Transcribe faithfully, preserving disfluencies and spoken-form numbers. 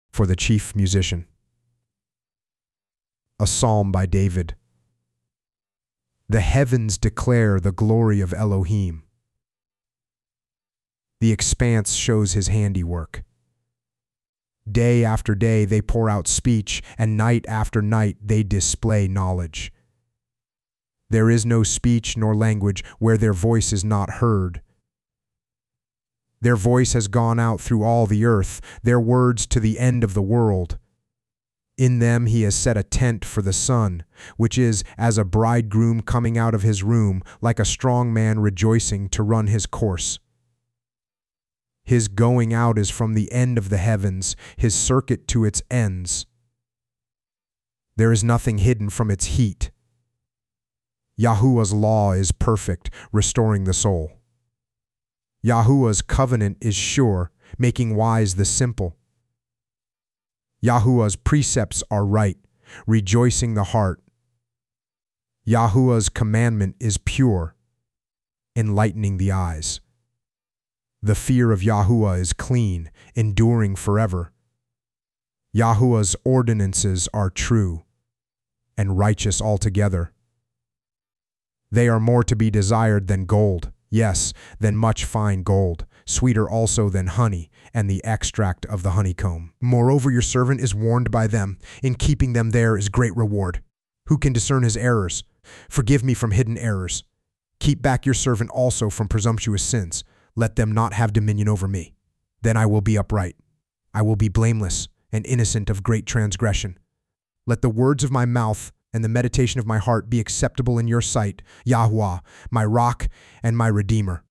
for the chief musician. A psalm by David. The heavens declare the glory of Elohim. The expanse shows his handiwork. Day after day they pour out speech, and night after night they display knowledge. There is no speech nor language where their voice is not heard. Their voice has gone out through all the earth, their words to the end of the world. In them he has set a tent for the sun, which is as a bridegroom coming out of his room, like a strong man rejoicing to run his course. His going out is from the end of the heavens, his circuit to its ends. There is nothing hidden from its heat. Yahuwah's law is perfect, restoring the soul. Yahuwah's covenant is sure, making wise the simple. Yahuwah's precepts are right, rejoicing the heart. Yahuwah's commandment is pure, enlightening the eyes. The fear of Yahuwah is clean, enduring forever. Yahuwah's ordinances are true and righteous altogether. They are more to be desired than gold, yes, than much fine gold, sweeter also than honey and the extract of the honeycomb. Moreover, your servant is warned by them. In keeping them there is great reward. Who can discern his errors? Forgive me from hidden errors. Keep back your servant also from presumptuous sins. Let them not have dominion over me. Then I will be upright. I will be blameless and innocent of great transgression. Let the words of my mouth and the meditation of my heart be acceptable in your sight, Yahuwah, my rock and my redeemer.